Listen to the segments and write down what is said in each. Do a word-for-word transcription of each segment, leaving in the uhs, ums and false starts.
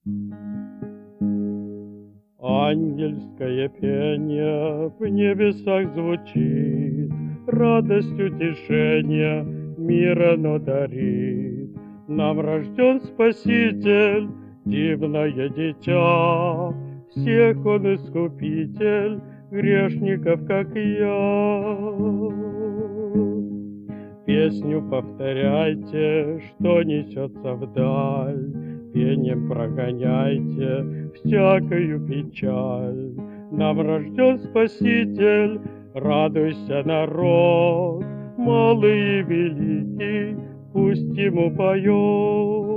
Ангельское пение в небесах звучит, радость утешения мир оно дарит. Нам рожден Спаситель, дивное дитя, всех он искупитель, грешников, как и я. Песню повторяйте, что несется вдаль, пением прогоняйте всякую печаль. Нам рожден Спаситель, радуйся, народ, малый и великий, пусть ему поет.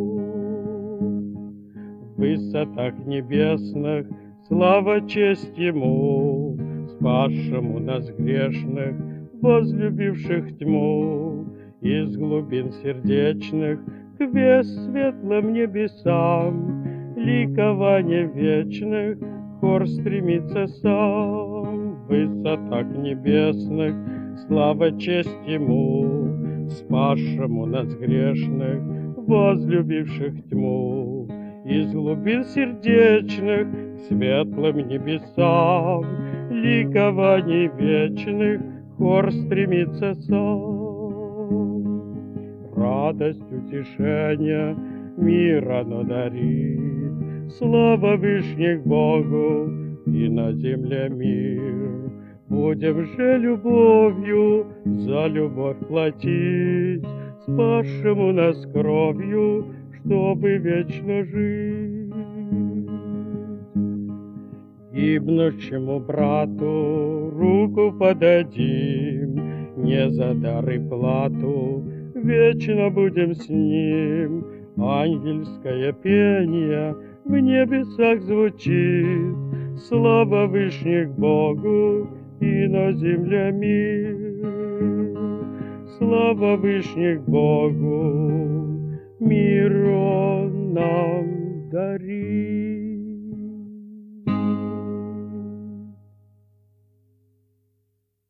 В высотах небесных слава, честь ему, спасшему нас грешных, возлюбивших тьму. Из глубин сердечных к светлым небесам, ликование вечных, хор стремится сам. В высотах небесных слава, честь ему, спасшему нас грешных, возлюбивших тьму. Из глубин сердечных к светлым небесам, ликований вечных, хор стремится сам. Радость утешения мир оно дарит, слава вышних Богу и на земле мир. Будем же любовью за любовь платить, спасшему нас кровью, чтобы вечно жить. Гибнущему брату руку подадим, не за дары плату, вечно будем с ним. Ангельское пение в небесах звучит, слава вышних Богу и на земле мир. Слава вышних Богу, мир он нам дарит.